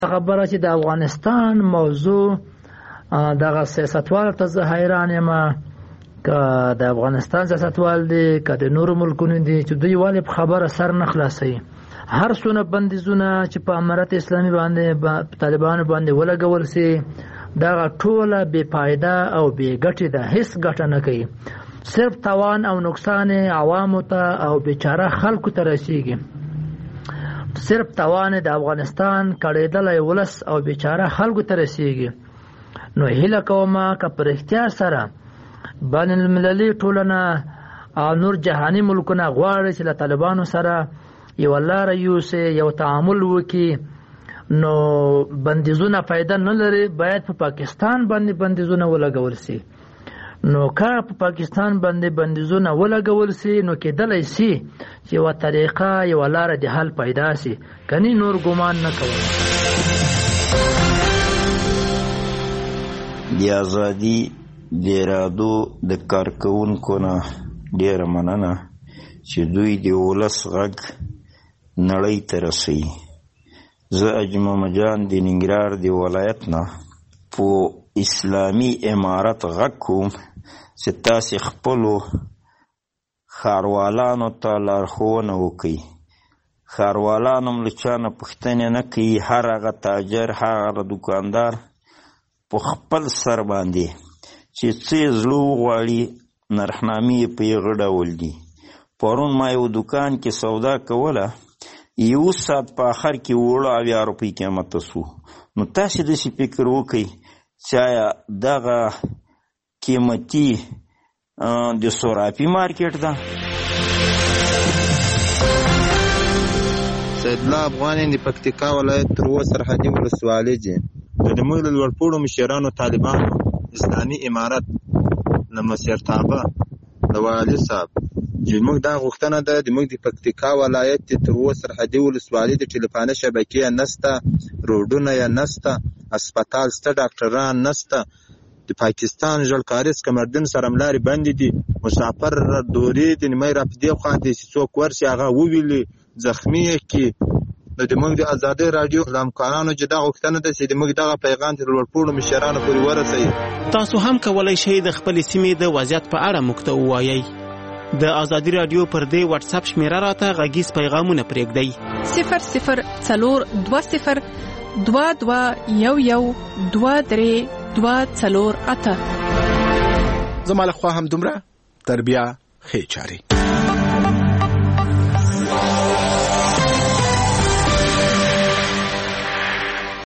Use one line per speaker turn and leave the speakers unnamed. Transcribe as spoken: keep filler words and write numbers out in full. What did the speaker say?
خبره چې د افغانستان موضوع دغه سیاستوال ته زه حیران یم، که د افغانستان سیاستوال دی که د نورو ملکونو دی چې دوی ولې په خبره سر نه خلاصوي. هر څونه بندیزونه چې په امارت اسلامي باندې طالبانو باندې ولګول سي دغه ټوله بې فایده او بې ګټې ده، هیڅ ګټه نه کوي، صرف تاوان او نقصان عوامو ته او بیچاره خلکو ته رسیږي. صرف تاوان د افغانستان کړېدلی ولس او بیچاره خلکو ته رسیږي. نو هیله کومه که په رښتیا سره بین المللي ټولنه او نور جهاني ملکونه غواړي چې له طالبانو سره یو لاره یوسي، یو تعامل وکړي، نو بندیزونه فایده نه لري، باید په پاکستان باندې بندیزونه ولګول سي. نو که په پاکستان باندې بندیزونه ولګول سي نو کېدلی سي چې یوه طریقه یوه لاره د حل پیدا سي، کني نور ګمان نه کوم.
د ازادي د ارادو د کارکوونکو نه ډېره مننه چې دوی د ولس غږ نړۍ ته رسوي. زه اجمل جان د ننګرهار د ولایت نه په اسلامي امارت غږ کوم چې تاسې خپلو ښاروالانو ته لارښوونه وکړئ. ښاروالان هم له چا نه پوښتنې نه کوي، هر هغه تاجر هغه دوکاندار په خپل سر باندې چې څه یې زړه وغواړي نرخنامې یې په یغه ډول دي. پرون ما یو دوکان کې سودا کوله، یو ساعت په آخر کې اووه اویا روپۍ قیمته سو. نو تاسې داسې فکر وکړئ چې آیا دغه قیمتي د صرافي مارکیټ ده.
سیدالله افغان د پکتیکا ولایت تروه سرحدي ولسوالۍ دي. د موږ د لوړپوړو مشرانو طالبانو اسلامي امارت له مشرتابه د والي صاحب چې موږ دا غوښتنه ده د موږ د پکتیکا ولایت د تروه سرحدي ولسوالۍ د ټلیفوني شبکې نسته، روډونه یې نسته، هسپتال سته، ډاکټران نسته، د پاکستان ژړکاریز کمردین سره ملارې بندې دي، مسافر دورې د نیمۍ را په دې خوا دي چې څوک ورشي هغه وویلي زخمي یې کړي. نو د موږ د ازادۍ راډیو له همکارانو چې دا غوښتنه ده چې د موږ دغه پیغام تر لوړپوړو مشرانو پورې ورسوي.
تاسو هم کولی شئ د خپلې سیمې د وضعیت په اړه موږ ته ووایئ. د ازادي راډیو پر دې واتس اپ شمیره راته غږیز پیغامونه پرېږدئ. صفر صفر څلور دوه صفر دوه دوه یو یو دوه درې دوه څلور اته.
زما له خوا هم دومره. تر بیا ښې چارې.